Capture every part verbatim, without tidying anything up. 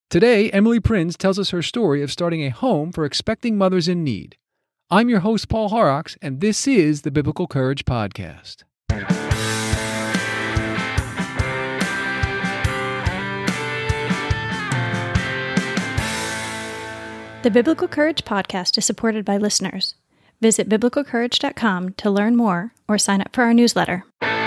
Today, Emily Prinz tells us her story of starting a home for expecting mothers in need. I'm your host, Paul Horrocks, and this is the Biblical Courage Podcast. The Biblical Courage Podcast is supported by listeners. Visit biblical courage dot com to learn more or sign up for our newsletter.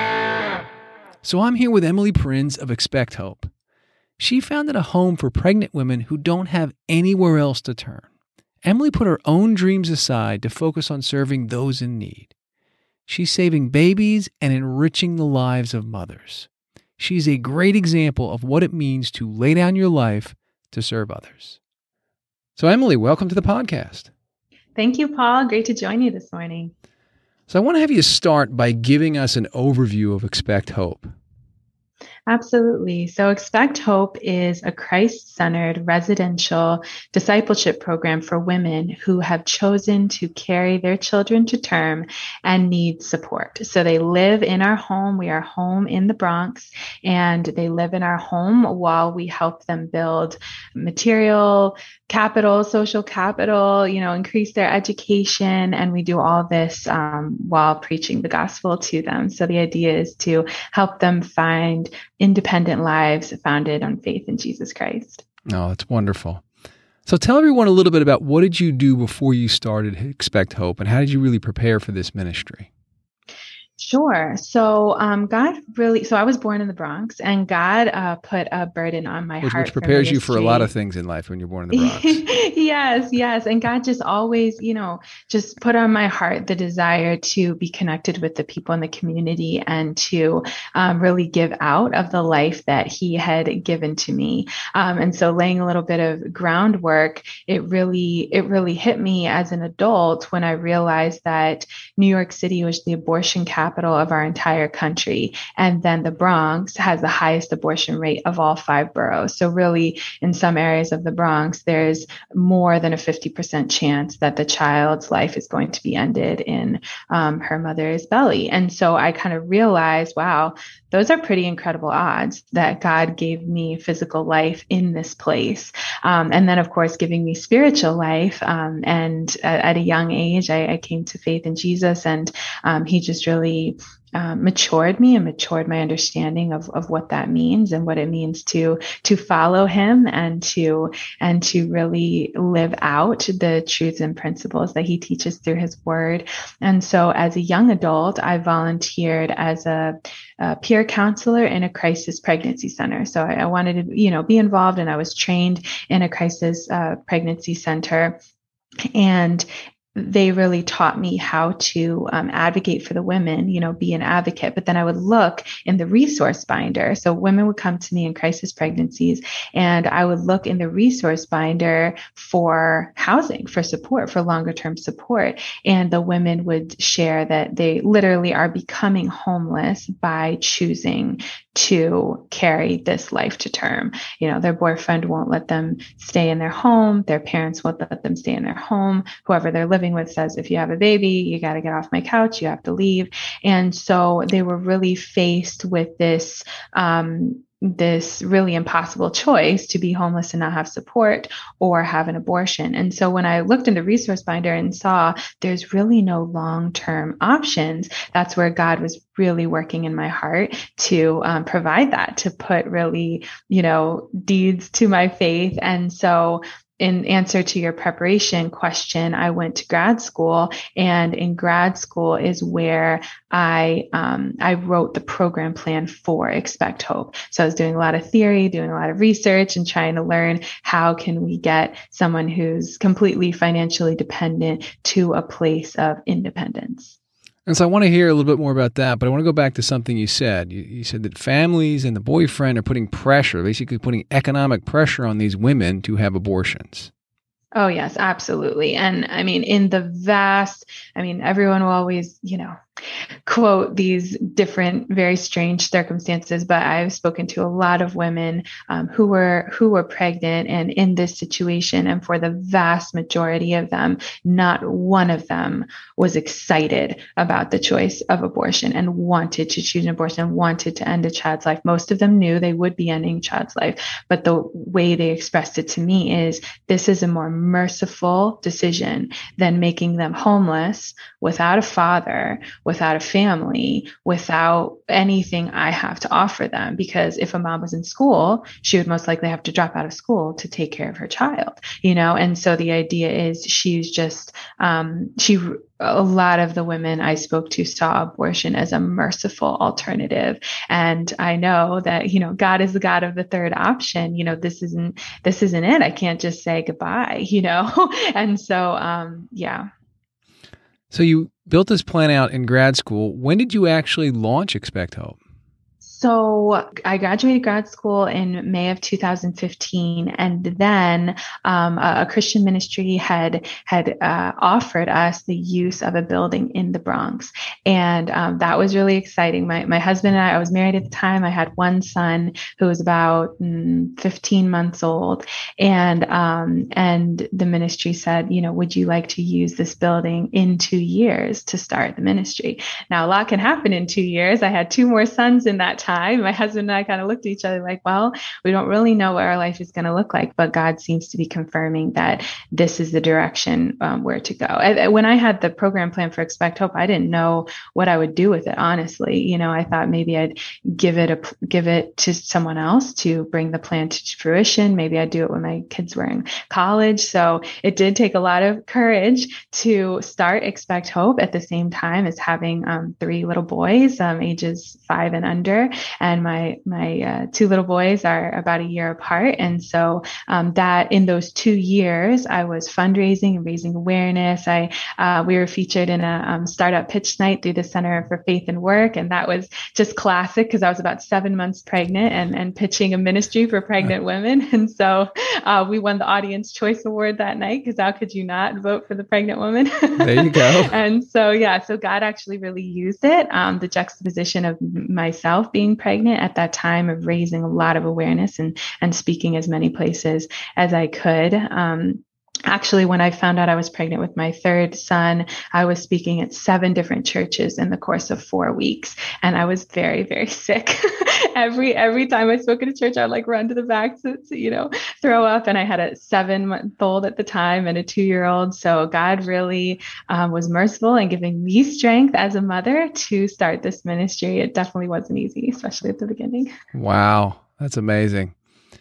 So I'm here with Emily Prinz of Expect Hope. She founded a home for pregnant women who don't have anywhere else to turn. Emily put her own dreams aside to focus on serving those in need. She's saving babies and enriching the lives of mothers. She's a great example of what it means to lay down your life to serve others. So Emily, welcome to the podcast. Thank you, Paul. Great to join you this morning. So I want to have you start by giving us an overview of Expect Hope. Absolutely. So Expect Hope is a Christ-centered residential discipleship program for women who have chosen to carry their children to term and need support. So they live in our home. We are home in the Bronx, and they live in our home while we help them build material capital, social capital, you know, increase their education. And we do all this um, while preaching the gospel to them. So the idea is to help them find independent lives founded on faith in Jesus Christ. Oh, that's wonderful. So tell everyone a little bit about what did you do before you started Expect Hope, and how did you really prepare for this ministry? Sure. So um, God really, so I was born in the Bronx, and God uh, put a burden on my which, heart. Which prepares for you for a lot of things in life when you're born in the Bronx. Yes, yes. And God just always, you know, just put on my heart the desire to be connected with the people in the community and to um, really give out of the life that He had given to me. Um, and so laying a little bit of groundwork, it really, it really hit me as an adult when I realized that New York City was the abortion capital of our entire country. And then the Bronx has the highest abortion rate of all five boroughs. So really, in some areas of the Bronx, there's more than a fifty percent chance that the child's life is going to be ended in um, her mother's belly. And so I kind of realized, wow, those are pretty incredible odds that God gave me physical life in this place. Um, and then, of course, giving me spiritual life. Um, and at, at a young age, I, I came to faith in Jesus, and um, He just really Um, matured me and matured my understanding of, of what that means and what it means to to follow Him and to and to really live out the truths and principles that He teaches through His Word. And so as a young adult, I volunteered as a, a peer counselor in a crisis pregnancy center. So I, I wanted to, you know, be involved, and I was trained in a crisis uh, pregnancy center. And they really taught me how to um, advocate for the women, you know, be an advocate. But then I would look in the resource binder. So women would come to me in crisis pregnancies, and I would look in the resource binder for housing, for support, for longer term support. And the women would share that they literally are becoming homeless by choosing to carry this life to term. You know, their boyfriend won't let them stay in their home. Their parents won't let them stay in their home. Whoever they're living with says, if you have a baby, you got to get off my couch. You have to leave. And so they were really faced with this, um, this really impossible choice to be homeless and not have support or have an abortion. And so when I looked in the resource binder and saw there's really no long-term options, that's where God was really working in my heart to um, provide that, to put really, you know, deeds to my faith. And so in answer to your preparation question, I went to grad school, and in grad school is where I um, I wrote the program plan for Expect Hope. So I was doing a lot of theory, doing a lot of research, and trying to learn how can we get someone who's completely financially dependent to a place of independence. And so I want to hear a little bit more about that, but I want to go back to something you said. You, you said that families and the boyfriend are putting pressure, basically putting economic pressure on these women to have abortions. Oh, yes, absolutely. And I mean, in the vast, I mean, everyone will always, you know, quote these different, very strange circumstances, but I've spoken to a lot of women um, who were who were pregnant and in this situation, and for the vast majority of them, not one of them was excited about the choice of abortion and wanted to choose an abortion, wanted to end a child's life. Most of them knew they would be ending a child's life, but the way they expressed it to me is, this is a more merciful decision than making them homeless, without a father, without a family, without anything I have to offer them. Because if a mom was in school, she would most likely have to drop out of school to take care of her child, you know? And so the idea is she's just, um, she, a lot of the women I spoke to saw abortion as a merciful alternative. And I know that, you know, God is the God of the third option. You know, this isn't, this isn't it. I can't just say goodbye, you know? And so, um, yeah. So you built this plan out in grad school. When did you actually launch Expect Hope? So I graduated grad school in May of two thousand fifteen, and then um, a, a Christian ministry had had uh, offered us the use of a building in the Bronx, and um, that was really exciting. My my husband and I, I was married at the time. I had one son who was about mm, fifteen months old, and um, and the ministry said, you know, would you like to use this building in two years to start the ministry? Now, a lot can happen in two years. I had two more sons in that time. My husband and I kind of looked at each other like, well, we don't really know what our life is going to look like, but God seems to be confirming that this is the direction um, where to go. I, when I had the program plan for Expect Hope, I didn't know what I would do with it. Honestly, you know, I thought maybe I'd give it a give it to someone else to bring the plan to fruition. Maybe I'd do it when my kids were in college. So it did take a lot of courage to start Expect Hope at the same time as having um, three little boys, um, ages five and under. And my my uh, two little boys are about a year apart. And so um, that in those two years, I was fundraising and raising awareness. I uh, we were featured in a um, startup pitch night through the Center for Faith and Work. And that was just classic because I was about seven months pregnant and, and pitching a ministry for pregnant women. And so uh, we won the Audience Choice Award that night, because how could you not vote for the pregnant woman? There you go. And so, yeah, so God actually really used it. Um, the juxtaposition of myself being pregnant at that time, of raising a lot of awareness and, and speaking as many places as I could. Um, Actually, when I found out I was pregnant with my third son, I was speaking at seven different churches in the course of four weeks. And I was very, very sick. every every time I spoke at a church, I would like run to the back to, to, you know, throw up. And I had a seven month old at the time and a two year old. So God really um, was merciful in giving me strength as a mother to start this ministry. It definitely wasn't easy, especially at the beginning. Wow. That's amazing.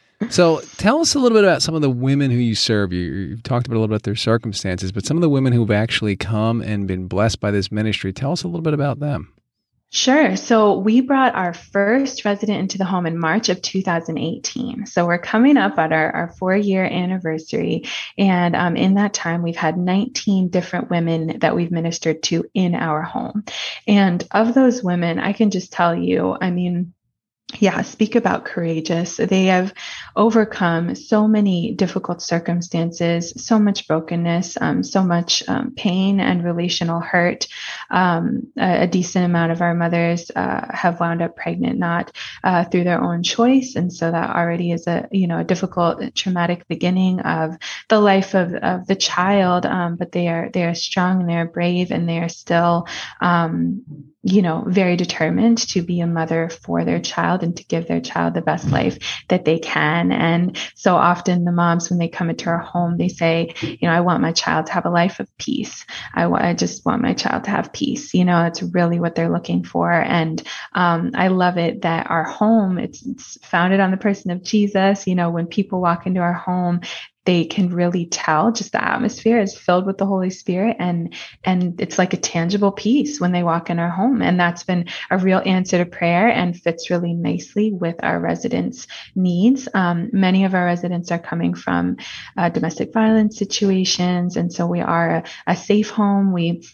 So tell us a little bit about some of the women who you serve. You, you've talked about a little bit their circumstances, but some of the women who've actually come and been blessed by this ministry, tell us a little bit about them. Sure. So we brought our first resident into the home in March of two thousand eighteen. So we're coming up at our, our four-year anniversary. And um, in that time, we've had nineteen different women that we've ministered to in our home. And of those women, I can just tell you, I mean, yeah, speak about courageous. They have overcome so many difficult circumstances, so much brokenness, um, so much um, pain and relational hurt. Um, a, a decent amount of our mothers uh, have wound up pregnant, not uh, through their own choice. And so that already is a, you know, a difficult, traumatic beginning of the life of, of the child. Um, but they are, they are strong and they're brave, and they are still, um, you know, very determined to be a mother for their child and to give their child the best life that they can. And so often the moms, when they come into our home, they say, you know, I want my child to have a life of peace. I, w- I just want my child to have peace. You know, it's really what they're looking for. And um, I love it that our home, it's, it's founded on the person of Jesus. You know, when people walk into our home, they can really tell just the atmosphere is filled with the Holy Spirit, and and it's like a tangible peace when they walk in our home. And that's been a real answer to prayer and fits really nicely with our residents' needs. Um, many of our residents are coming from uh, domestic violence situations, and so we are a, a safe home. We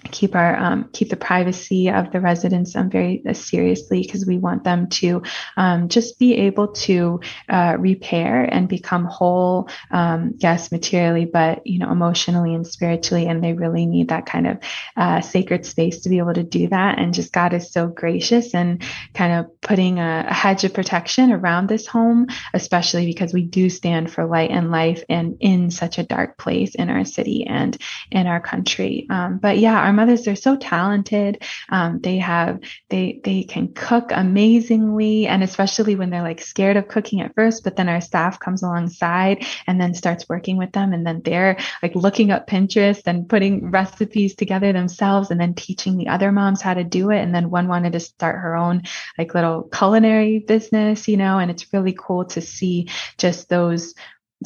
keep our um, keep the privacy of the residents um, very uh, seriously, because we want them to um, just be able to uh, repair and become whole, um, yes, materially, but you know, emotionally and spiritually, and they really need that kind of uh, sacred space to be able to do that. And just God is so gracious and kind of putting a, a hedge of protection around this home, especially because we do stand for light and life, and in such a dark place in our city and in our country. Um, but yeah, our mothers are so talented. Um, they have, they, they can cook amazingly. And especially when they're like scared of cooking at first, but then our staff comes alongside and then starts working with them. And then they're like looking up Pinterest and putting recipes together themselves, and then teaching the other moms how to do it. And then one wanted to start her own like little culinary business, you know, and it's really cool to see just those,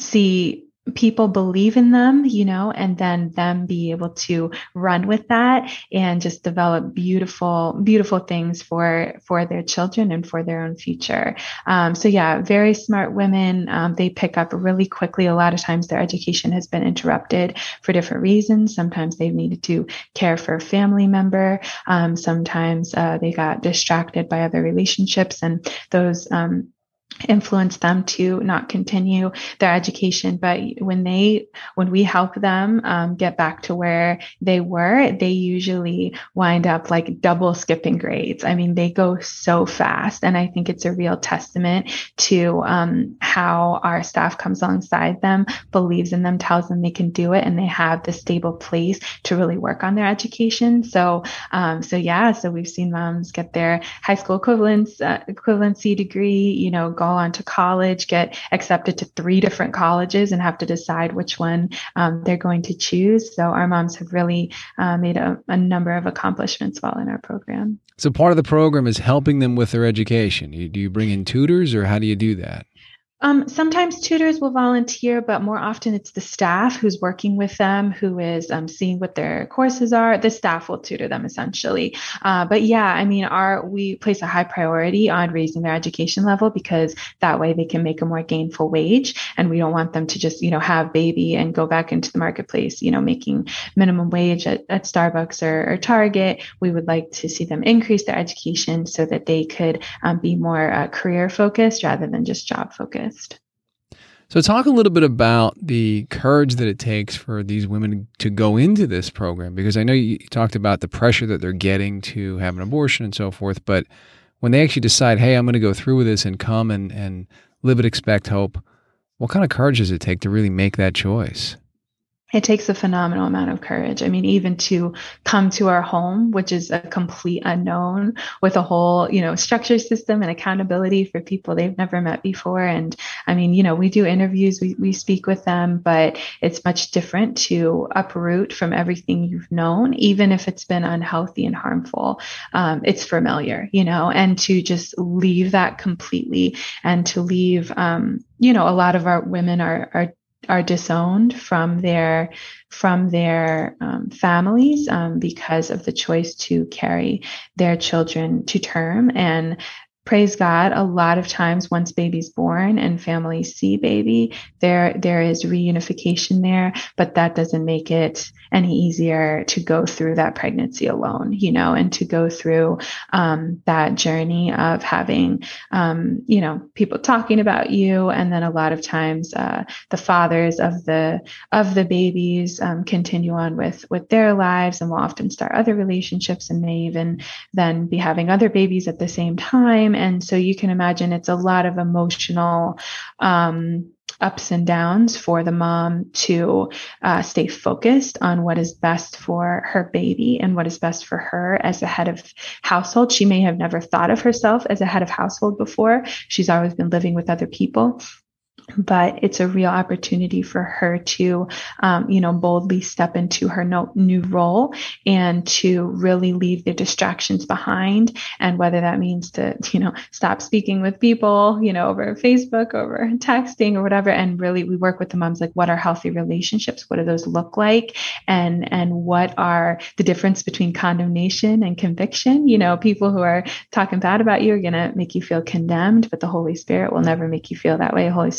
see people believe in them, you know, and then them be able to run with that and just develop beautiful, beautiful things for, for their children and for their own future. Um, so yeah, very smart women. Um, they pick up really quickly. A lot of times their education has been interrupted for different reasons. Sometimes they've needed to care for a family member. Um, sometimes uh, they got distracted by other relationships, and those, um, influence them to not continue their education. But when they, when we help them um, get back to where they were, they usually wind up like double skipping grades. I mean, they go so fast. And I think it's a real testament to um, how our staff comes alongside them, believes in them, tells them they can do it, and they have the stable place to really work on their education. So, um, so yeah, so we've seen moms get their high school equivalence, uh, equivalency degree, you know, go on to college, get accepted to three different colleges, and have to decide which one um, they're going to choose. So our moms have really uh, made a, a number of accomplishments while in our program. So part of the program is helping them with their education. You, do you bring in tutors, or how do you do that? Um, sometimes tutors will volunteer, but more often it's the staff who's working with them, who is um, seeing what their courses are. The staff will tutor them essentially. Uh, but yeah, I mean, our we place a high priority on raising their education level, because that way they can make a more gainful wage. And we don't want them to just, you know, have baby and go back into the marketplace, you know, making minimum wage at, at Starbucks or, or Target. We would like to see them increase their education so that they could um, be more uh, career focused rather than just job focused. So talk a little bit about the courage that it takes for these women to go into this program, because I know you talked about the pressure that they're getting to have an abortion and so forth, but when they actually decide, hey, I'm going to go through with this and come and, and live at Expect Hope, what kind of courage does it take to really make that choice? It takes a phenomenal amount of courage. I mean, even to come to our home, which is a complete unknown, with a whole, you know, structure system and accountability for people they've never met before. And I mean, you know, we do interviews, we, we speak with them, but it's much different to uproot from everything you've known, even if it's been unhealthy and harmful. Um, it's familiar, you know, and to just leave that completely, and to leave, um, you know, a lot of our women are, are are disowned from their from their um, families um, because of the choice to carry their children to term. And praise God, a lot of times once baby's born and families see baby, there there is reunification there, but that doesn't make it any easier to go through that pregnancy alone, you know, and to go through um, that journey of having, um, you know, people talking about you. And then a lot of times uh, the fathers of the of the babies um, continue on with with their lives, and will often start other relationships, and may even then be having other babies at the same time. And so you can imagine it's a lot of emotional um, ups and downs for the mom to uh, stay focused on what is best for her baby and what is best for her as a head of household. She may have never thought of herself as a head of household before. She's always been living with other people. But it's a real opportunity for her to, um, you know, boldly step into her no, new role, and to really leave the distractions behind. And whether that means to, you know, stop speaking with people, you know, over Facebook, over texting or whatever. And really, we work with the moms, like, what are healthy relationships? What do those look like? And, and what are the difference between condemnation and conviction? You know, people who are talking bad about you are going to make you feel condemned, but the Holy Spirit will never make you feel that way. Holy Spirit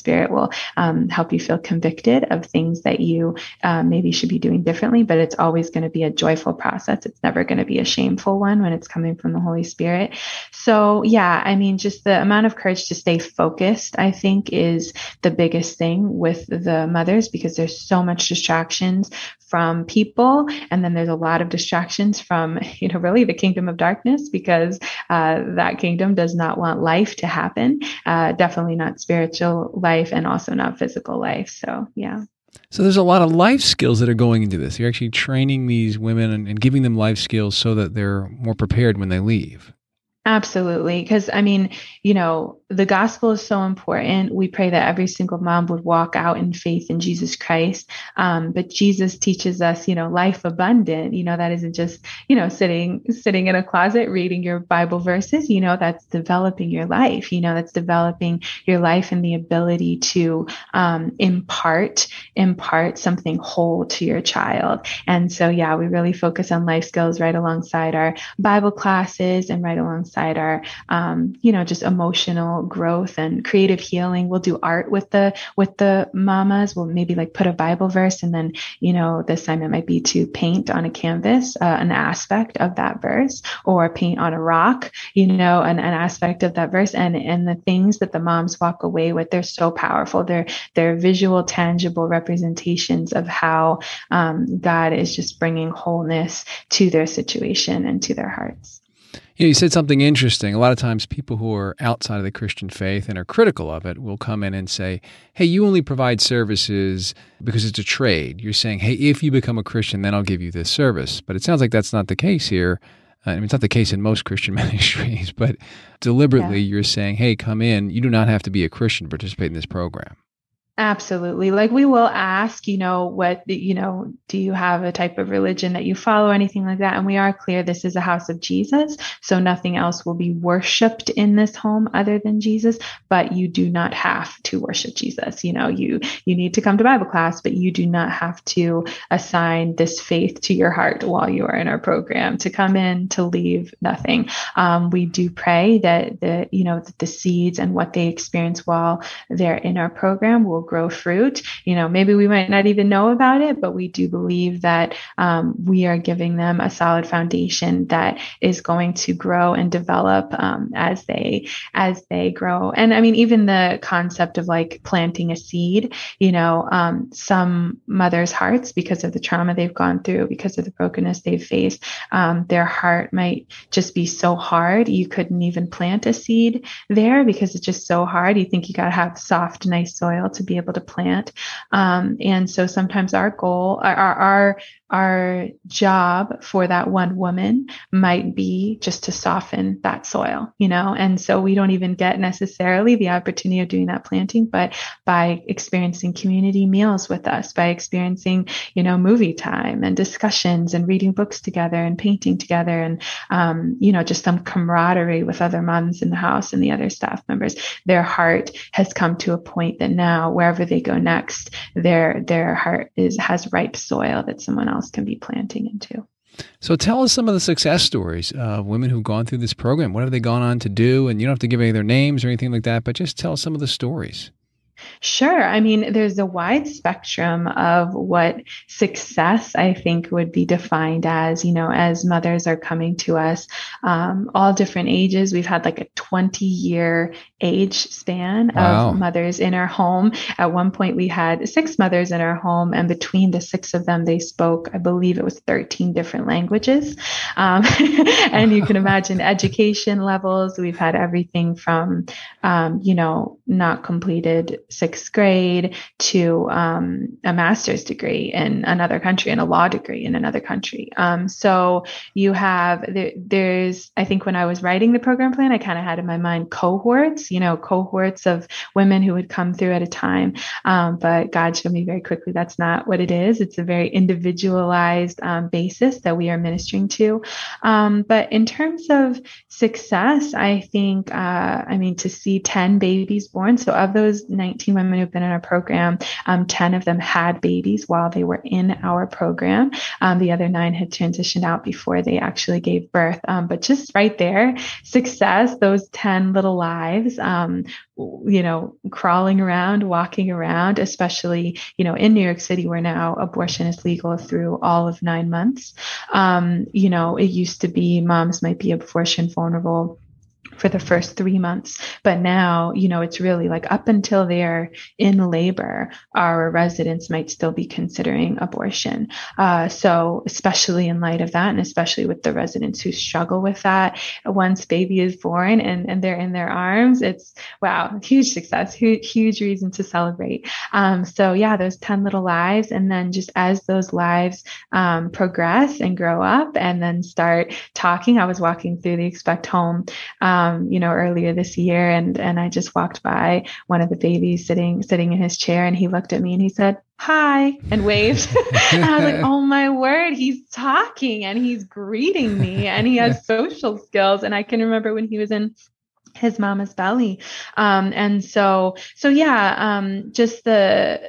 Spirit will um, help you feel convicted of things that you uh, maybe should be doing differently, but it's always going to be a joyful process. It's never going to be a shameful one when it's coming from the Holy Spirit. So yeah, I mean, just the amount of courage to stay focused, I think, is the biggest thing with the mothers, because there's so much distractions from people. And then there's a lot of distractions from, you know, really the kingdom of darkness, because uh, that kingdom does not want life to happen. Uh, definitely not spiritual life, and also not physical life. So, yeah. So there's a lot of life skills that are going into this. You're actually training these women and, and giving them life skills so that they're more prepared when they leave. Absolutely. Because, I mean, you know, the gospel is so important. We pray that every single mom would walk out in faith in Jesus Christ. Um, but Jesus teaches us, you know, life abundant. You know, that isn't just, you know, sitting, sitting in a closet, reading your Bible verses. You know, that's developing your life. You know, that's developing your life and the ability to um, impart, impart something whole to your child. And so, yeah, we really focus on life skills right alongside our Bible classes and right alongside our, um, you know, just emotional growth and creative healing. We'll do art with the, with the mamas. We'll maybe like put a Bible verse, and then, you know, the assignment might be to paint on a canvas, uh, an aspect of that verse, or paint on a rock, you know, an, an aspect of that verse. And, and the things that the moms walk away with, they're so powerful. They're, they're visual, tangible representations of how, um, God is just bringing wholeness to their situation and to their hearts. You know, you said something interesting. A lot of times people who are outside of the Christian faith and are critical of it will come in and say, hey, you only provide services because it's a trade. You're saying, hey, if you become a Christian, then I'll give you this service. But it sounds like that's not the case here. I mean, it's not the case in most Christian ministries, but deliberately yeah. You're saying, hey, come in. You do not have to be a Christian to participate in this program. Absolutely. Like, we will ask, you know, what, you know, do you have a type of religion that you follow, anything like that? And we are clear, this is a house of Jesus. So nothing else will be worshiped in this home other than Jesus, but you do not have to worship Jesus. You know, you, you need to come to Bible class, but you do not have to assign this faith to your heart while you are in our program, to come in, to leave nothing. Um, we do pray that the, you know, that the seeds and what they experience while they're in our program will grow fruit. You know, maybe we might not even know about it, but we do believe that um, we are giving them a solid foundation that is going to grow and develop um, as they as they grow. And I mean, even the concept of like planting a seed, you know, um, some mothers' hearts, because of the trauma they've gone through, because of the brokenness they've faced, um, their heart might just be so hard. You couldn't even plant a seed there because it's just so hard. You think you got to have soft, nice soil to be able to plant. Um, and so sometimes our goal, our, our, our job for that one woman might be just to soften that soil, you know? And so we don't even get necessarily the opportunity of doing that planting, but by experiencing community meals with us, by experiencing, you know, movie time and discussions and reading books together and painting together and, um, you know, just some camaraderie with other moms in the house and the other staff members, their heart has come to a point that now wherever they go next, their, their heart is, has ripe soil that someone else can be planting into. So tell us some of the success stories of women who've gone through this program. What have they gone on to do? And you don't have to give any of their names or anything like that, but just tell us some of the stories. Sure. I mean, there's a wide spectrum of what success, I think, would be defined as, you know, as mothers are coming to us, um, all different ages. We've had like a twenty year age span wow. of mothers in our home. At one point, we had six mothers in our home, and between the six of them, they spoke, I believe it was thirteen different languages. Um, and you can imagine education levels. We've had everything from, um, you know, not completed sixth grade to um, a master's degree in another country and a law degree in another country. Um, so you have, there, there's, I think when I was writing the program plan, I kind of had in my mind cohorts, you know, cohorts of women who would come through at a time. Um, but God showed me very quickly that's not what it is. It's a very individualized um, basis that we are ministering to. Um, but in terms of success, I think, uh, I mean, to see ten babies born, so of those nineteen nineteen women who've been in our program, um, ten of them had babies while they were in our program. Um, the other nine had transitioned out before they actually gave birth. Um, but just right there, success, those ten little lives, um, you know, crawling around, walking around, especially, you know, in New York City, where now abortion is legal through all of nine months. Um, you know, it used to be moms might be abortion vulnerable for the first three months. But now, you know, it's really like up until they're in labor, our residents might still be considering abortion. Uh, so especially in light of that, and especially with the residents who struggle with that, once baby is born and, and they're in their arms, it's, wow, huge success, huge, huge reason to celebrate. Um, so yeah, those ten little lives. And then just as those lives um, progress and grow up and then start talking, I was walking through the Expect Home um, Um, you know, earlier this year. And, and I just walked by one of the babies sitting, sitting in his chair, and he looked at me and he said, "Hi," and waved. And I was like, oh my word, he's talking and he's greeting me and he has social skills. And I can remember when he was in his mama's belly. Um, and so, so yeah, um, just the,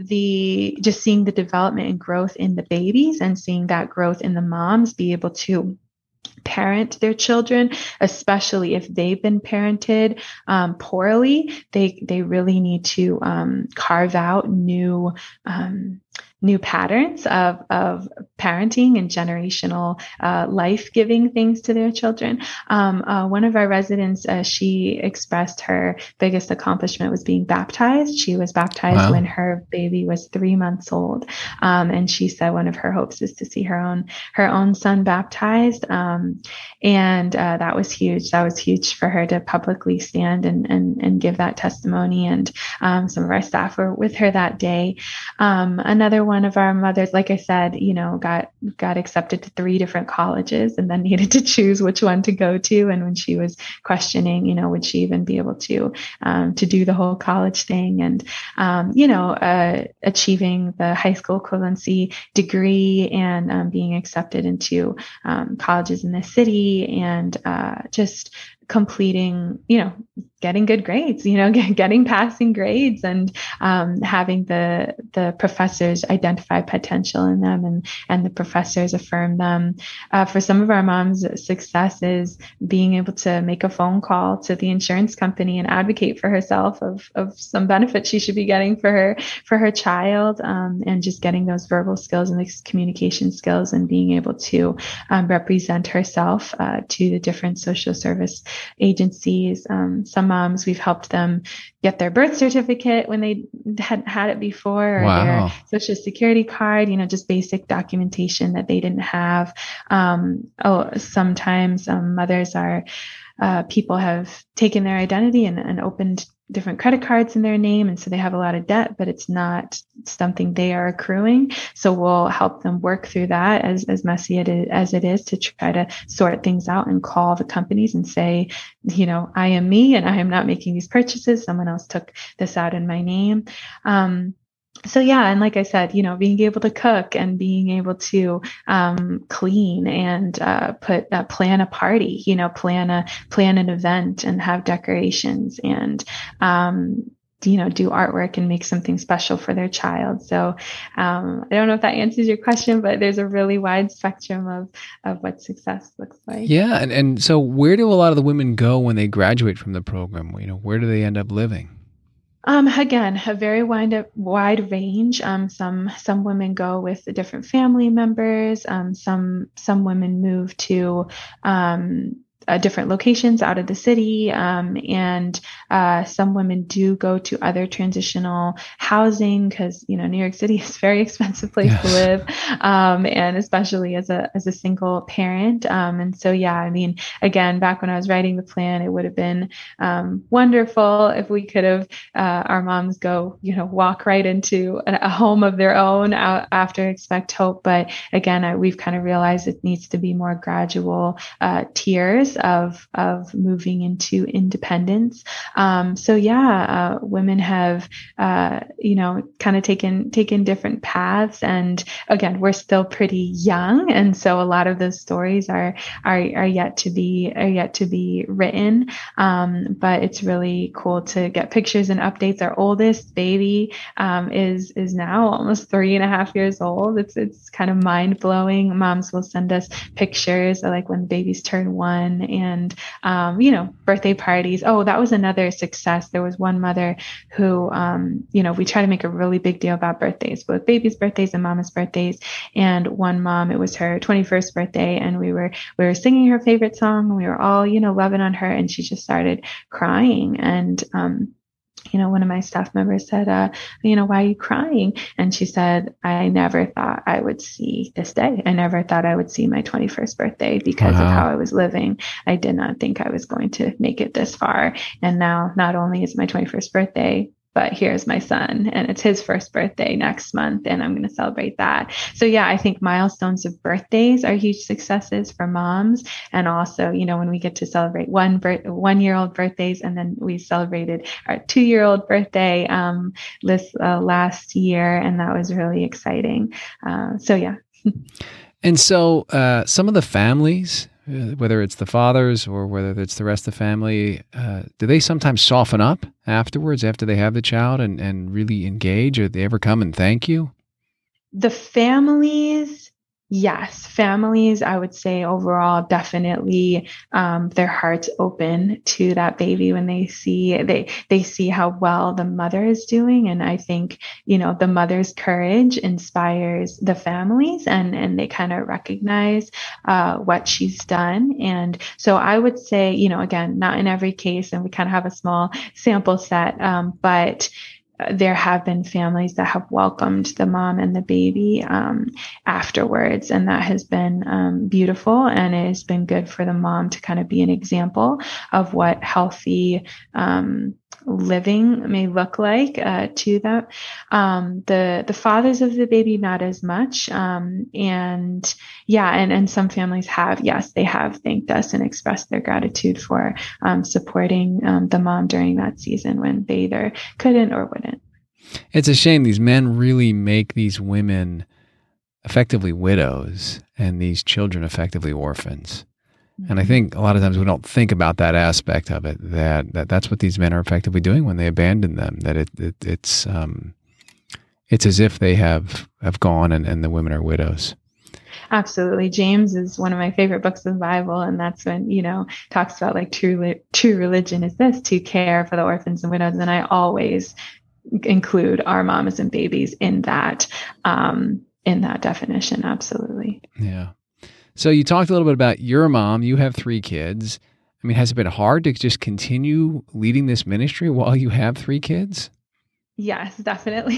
the, just seeing the development and growth in the babies and seeing that growth in the moms be able to parent their children, especially if they've been parented um, poorly. They they really need to um, carve out new um, new patterns of of parenting and generational uh, life-giving things to their children. Um, uh, one of our residents, uh, she expressed her biggest accomplishment was being baptized. She was baptized Wow. when her baby was three months old, um, and she said one of her hopes is to see her own her own son baptized. Um, and uh, that was huge. That was huge for her to publicly stand and and, and give that testimony. And um, some of our staff were with her that day. Um, another one of our mothers, like I said, you know, got got accepted to three different colleges and then needed to choose which one to go to. And when she was questioning, you know, would she even be able to um, to do the whole college thing, and um, you know, uh, achieving the high school equivalency degree and um, being accepted into um, colleges in the city, and uh, just completing, you know, getting good grades, you know, getting passing grades, and um, having the the professors identify potential in them, and and the professors affirm them. Uh, for some of our moms, success is being able to make a phone call to the insurance company and advocate for herself of of some benefits she should be getting for her for her child, um, and just getting those verbal skills and these communication skills, and being able to um, represent herself uh, to the different social service agencies. Um, some moms, we've helped them get their birth certificate when they hadn't had it before, or Wow. their social security card, you know, just basic documentation that they didn't have. Um, oh, sometimes um, mothers are, uh, people have taken their identity and, and opened different credit cards in their name. And so they have a lot of debt, but it's not something they are accruing. So we'll help them work through that, as, as messy it is, as it is, to try to sort things out and call the companies and say, you know, I am me and I am not making these purchases. Someone else took this out in my name. Um, So yeah, and like I said, you know, being able to cook and being able to um, clean and uh, put uh, plan a party, you know, plan a plan an event and have decorations and um, you know, do artwork and make something special for their child. So um, I don't know if that answers your question, but there's a really wide spectrum of of what success looks like. Yeah, and and so where do a lot of the women go when they graduate from the program? You know, where do they end up living? Um, again, a very wide, wide range. Um, some, some women go with the different family members. Um, some, some women move to, um, Uh, different locations out of the city. Um, and uh, some women do go to other transitional housing because, you know, New York City is a very expensive place Yes. to live. Um, and especially as a, as a single parent. Um, and so, yeah, I mean, again, back when I was writing the plan, it would have been um, wonderful if we could have uh, our moms go, you know, walk right into a, a home of their own out after Expect Hope. But again, I, we've kind of realized it needs to be more gradual uh, tiers. process of of moving into independence. Um, so yeah, uh, women have uh, you know kind of taken taken different paths, and again, we're still pretty young, and so a lot of those stories are are are yet to be are yet to be written. Um, but it's really cool to get pictures and updates. Our oldest baby um, is is now almost three and a half years old. It's it's kind of mind blowing. Moms will send us pictures of like when babies turn one, and um, you know birthday parties. Oh, that was another success. There was one mother who um, you know we try to make a really big deal about birthdays, both babies' birthdays and mama's birthdays. And one mom, it was her twenty-first birthday, and we were we were singing her favorite song, and we were all you know loving on her, and she just started crying. And um, you know, one of my staff members said, uh, you know, why are you crying? And she said, I never thought I would see this day. I never thought I would see my twenty-first birthday because wow. of how I was living. I did not think I was going to make it this far. And now not only is my twenty-first birthday, but here's my son, and it's his first birthday next month, and I'm going to celebrate that. So yeah, I think milestones of birthdays are huge successes for moms. And also, you know, when we get to celebrate one bir- one year old birthdays, and then we celebrated our two year old birthday um, this uh, last year, and that was really exciting. Uh, so yeah. And so uh, some of the families, Uh, whether it's the fathers or whether it's the rest of the family, uh, do they sometimes soften up afterwards after they have the child and, and really engage? Or do they ever come and thank you? The families, yes. Families, I would say overall, definitely um, their hearts open to that baby when they see they they see how well the mother is doing. And I think, you know, the mother's courage inspires the families, and, and they kind of recognize uh, what she's done. And so I would say, you know, again, not in every case, and we kind of have a small sample set, um, but there have been families that have welcomed the mom and the baby um, afterwards. And that has been um, beautiful. And it has been good for the mom to kind of be an example of what healthy um, living may look like uh, to them. Um, the, the fathers of the baby, not as much. Um, and yeah, and, and some families have, yes, they have thanked us and expressed their gratitude for um, supporting um, the mom during that season when they either couldn't or wouldn't. It's a shame these men really make these women effectively widows and these children effectively orphans. And I think a lot of times we don't think about that aspect of it, that, that that's what these men are effectively doing when they abandon them, that it, it it's um, it's as if they have, have gone and, and the women are widows. Absolutely. James is one of my favorite books of the Bible. And that's when, you know, talks about like true, true religion is this, to care for the orphans and widows. And I always include our mamas and babies in that, um, in that definition. Absolutely. Yeah. So you talked a little bit about your mom. You have three kids. I mean, has it been hard to just continue leading this ministry while you have three kids? Yes, definitely.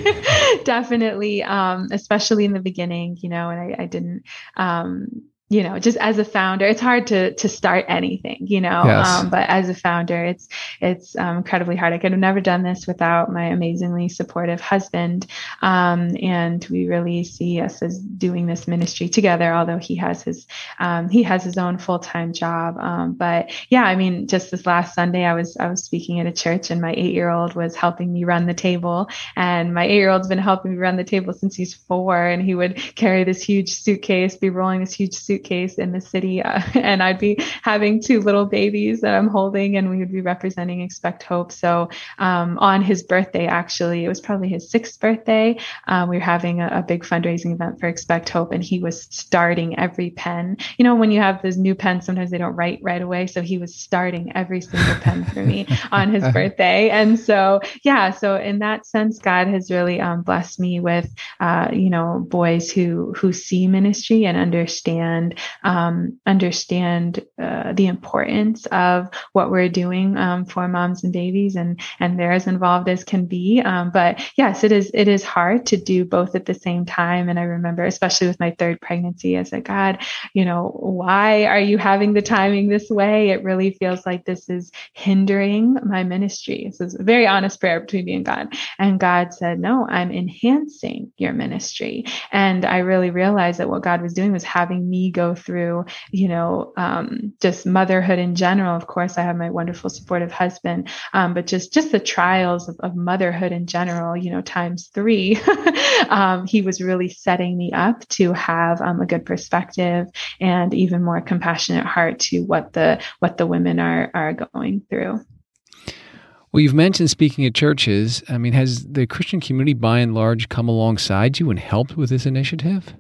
Definitely. Um, especially in the beginning, you know, and I, I didn't, um, you know, just as a founder, it's hard to to start anything, you know, yes. um, but as a founder, it's it's um, incredibly hard. I could have never done this without my amazingly supportive husband. Um, and we really see us as doing this ministry together, although he has his um, he has his own full-time job. Um, but yeah, I mean, just this last Sunday, I was I was speaking at a church, and my eight-year-old was helping me run the table. And my eight-year-old's been helping me run the table since he's four, and he would carry this huge suitcase, be rolling this huge suitcase suitcase in the city, uh, and I'd be having two little babies that I'm holding, and we would be representing Expect Hope. So um, on his birthday, actually, it was probably his sixth birthday, uh, we were having a, a big fundraising event for Expect Hope, and he was starting every pen. You know, when you have those new pens, sometimes they don't write right away. So he was starting every single pen for me on his birthday. And so, yeah, so in that sense, God has really um, blessed me with, uh, you know, boys who who see ministry and understand Um, understand uh, the importance of what we're doing um, for moms and babies, and and they're as involved as can be. Um, but yes, it is it is hard to do both at the same time. And I remember, especially with my third pregnancy, I said, God, you know, why are you having the timing this way? It really feels like this is hindering my ministry. This is a very honest prayer between me and God. And God said, no, I'm enhancing your ministry. And I really realized that what God was doing was having me go through, you know, um, just motherhood in general. Of course, I have my wonderful, supportive husband, um, but just, just the trials of, of motherhood in general, you know, times three, um, he was really setting me up to have um, a good perspective and even more compassionate heart to what the, what the women are, are going through. Well, you've mentioned speaking at churches. I mean, has the Christian community by and large come alongside you and helped with this initiative?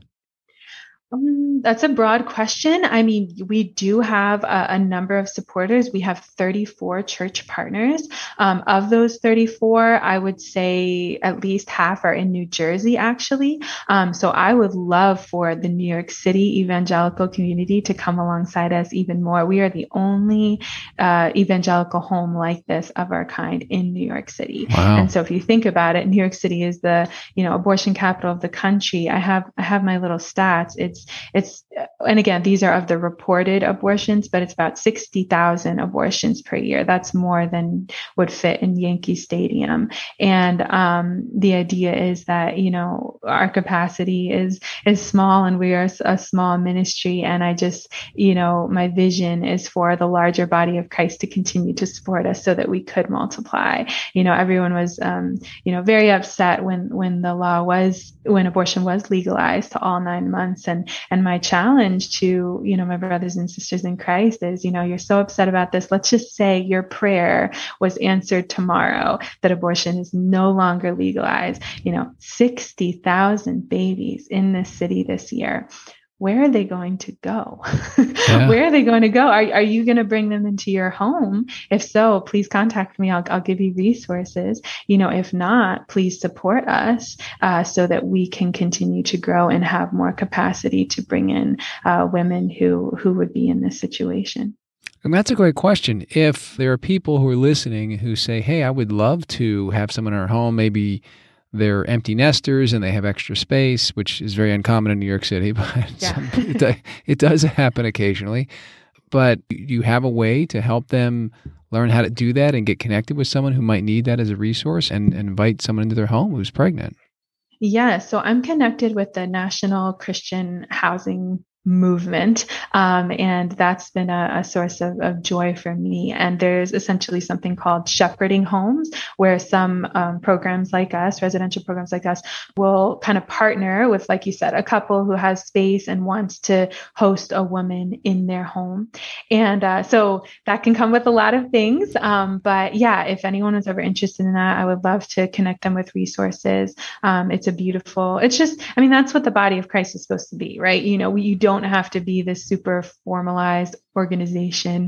Um, that's a broad question. I mean, we do have a, a number of supporters. We have thirty-four church partners. Um, of those thirty-four, I would say at least half are in New Jersey, actually. Um, so I would love for the New York City evangelical community to come alongside us even more. We are the only uh, evangelical home like this of our kind in New York City. Wow. And so if you think about it, New York City is the, you know, abortion capital of the country. I have, I have my little stats. It's It's, and again, these are of the reported abortions, but it's about sixty thousand abortions per year. That's more than would fit in Yankee Stadium. And um, the idea is that, you know, our capacity is, is small and we are a small ministry. And I just, you know, my vision is for the larger body of Christ to continue to support us so that we could multiply. You know, everyone was, um, you know, very upset when, when the law was, when abortion was legalized to all nine months. And And my challenge to, you know, my brothers and sisters in Christ is, you know, you're so upset about this. Let's just say your prayer was answered tomorrow, that abortion is no longer legalized. You know, sixty thousand babies in this city this year. Where are they going to go? Yeah. Where are they going to go? Are, are you going to bring them into your home? If so, please contact me. I'll, I'll give you resources. You know, if not, please support us uh, so that we can continue to grow and have more capacity to bring in uh, women who, who would be in this situation. And that's a great question. If there are people who are listening who say, hey, I would love to have someone in our home, maybe they're empty nesters and they have extra space, which is very uncommon in New York City, but yeah. some, it, it does happen occasionally. But you have a way to help them learn how to do that and get connected with someone who might need that as a resource and, and invite someone into their home who's pregnant. Yeah, so I'm connected with the National Christian Housing Movement. Um, and that's been a, a source of, of joy for me. And there's essentially something called shepherding homes, where some um, programs like us, residential programs like us, will kind of partner with, like you said, a couple who has space and wants to host a woman in their home. And uh, so that can come with a lot of things. Um, but yeah, if anyone was ever interested in that, I would love to connect them with resources. Um, it's a beautiful, it's just, I mean, that's what the body of Christ is supposed to be, right? You know, we, you don't don't have to be this super formalized organization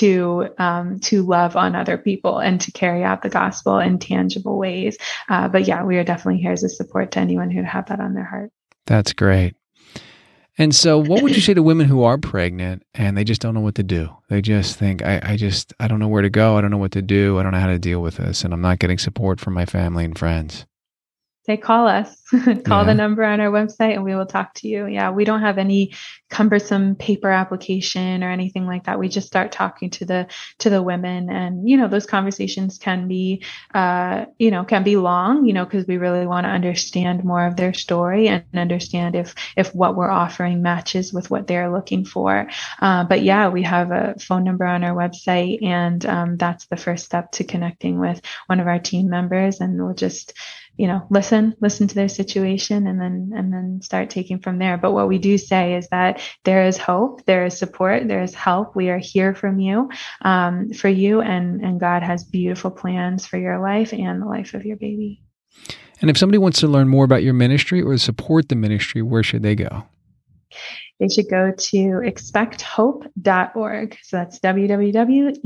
to um, to love on other people and to carry out the gospel in tangible ways. Uh, but yeah, we are definitely here as a support to anyone who have that on their heart. That's great. And so what would you say to women who are pregnant and they just don't know what to do? They just think, I, I just, I don't know where to go. I don't know what to do. I don't know how to deal with this. And I'm not getting support from my family and friends. Say, call us, call yeah. the number on our website and we will talk to you. Yeah. We don't have any cumbersome paper application or anything like that. We just start talking to the, to the women, and, you know, those conversations can be, uh, you know, can be long, you know, cause we really want to understand more of their story and understand if, if what we're offering matches with what they're looking for. Uh, but yeah, we have a phone number on our website, and um, that's the first step to connecting with one of our team members. And we'll just, you know, listen, listen to their situation and then, and then start taking from there. But what we do say is that there is hope, there is support, there is help. We are here from you, um, for you, and, and God has beautiful plans for your life and the life of your baby. And if somebody wants to learn more about your ministry or support the ministry, where should they go? They should go to expect hope dot org. So that's w w w dot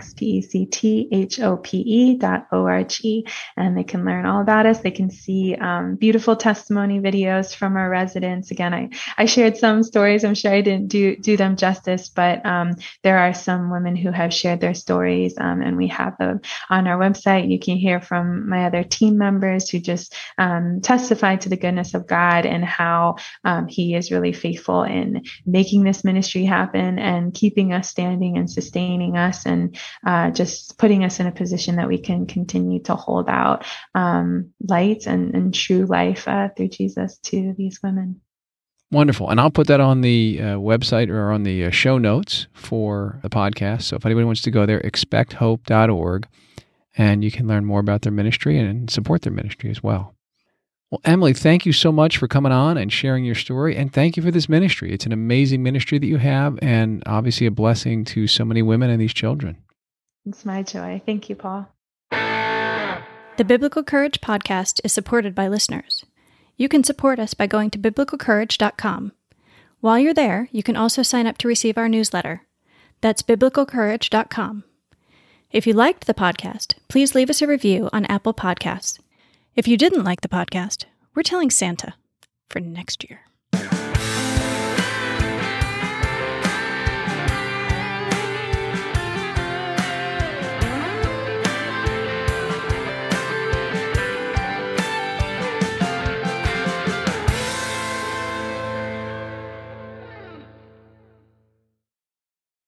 expect hope dot org. And they can learn all about us. They can see um, beautiful testimony videos from our residents. Again, I, I shared some stories. I'm sure I didn't do, do them justice, but um, there are some women who have shared their stories, um, and we have them on our website. You can hear from my other team members who just um, testify to the goodness of God and how um, He is really faithful in making this ministry happen and keeping us standing and sustaining us, and uh, just putting us in a position that we can continue to hold out um, light and, and true life uh, through Jesus to these women. Wonderful. And I'll put that on the uh, website or on the uh, show notes for the podcast. So if anybody wants to go there, expect hope dot org, and you can learn more about their ministry and support their ministry as well. Well, Emily, thank you so much for coming on and sharing your story. And thank you for this ministry. It's an amazing ministry that you have, and obviously a blessing to so many women and these children. It's my joy. Thank you, Paul. The Biblical Courage Podcast is supported by listeners. You can support us by going to biblical courage dot com. While you're there, you can also sign up to receive our newsletter. That's biblical courage dot com. If you liked the podcast, please leave us a review on Apple Podcasts. If you didn't like the podcast, we're telling Santa for next year.